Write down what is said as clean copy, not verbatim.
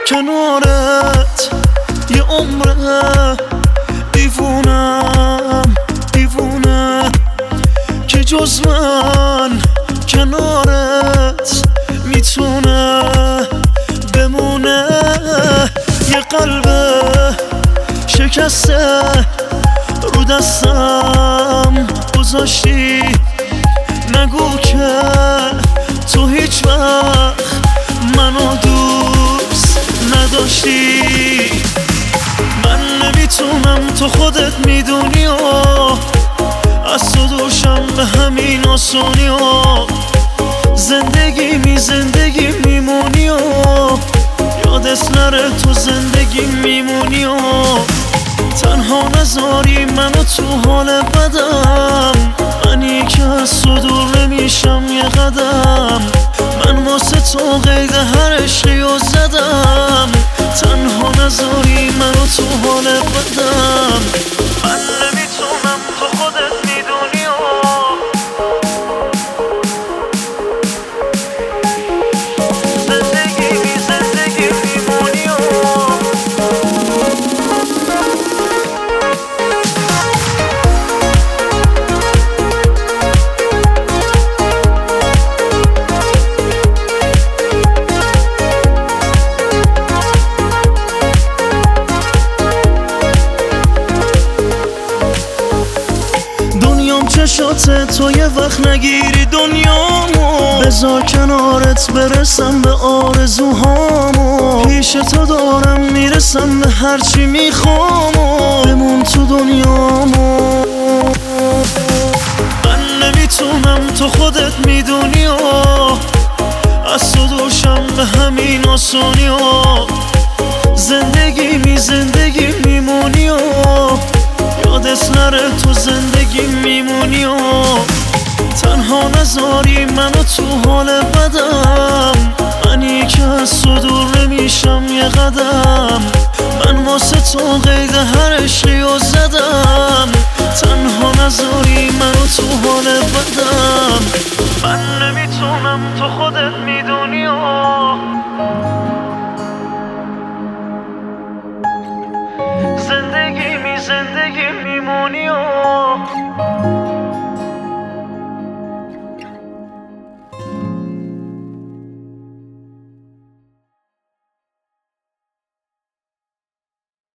کنارت یه عمره، دیوونم دیوونه که جز من کنارت میتونه بمونه. یه قلب شکسته رو دستم گذاشتی، نگو که تو هیچ وقت منو دوست نداشتی. من نمیتونم، تو خودت میدونی و از تو دوشم به همین آسونی و زندگی میمونی و یادت نره تو زندگی میمونی و تنها نذاری منو تو حال بدم. منی که از تو دور نمیشم یه قدم، من واسه تو قید هر عشقی و زدم. تنها نذاری منو تو حال بدم. من نمیتونم، تو خودت میدونی و زندگی میمونی و چشاته تو یه وقت نگیری دنیامو، بذار کنارت برسم به آرزوهامو. پیش تو دارم میرسم به هرچی میخوامو، بمون تو دنیامو. من نمیتونم، تو خودت میدونی و از تو دوشم به همین آسونی و زندگی میمونی و یادت نره تو زندگی میمونی و تنها نذاری منو تو حال بدم. منی که از تو دور نمیشم یه قدم، من واسه تو قید هر عشقی و زدم. تنها نذاری منو تو حال بدم. من نمیتونم، تو خودت میدونی و زندگی میمونی و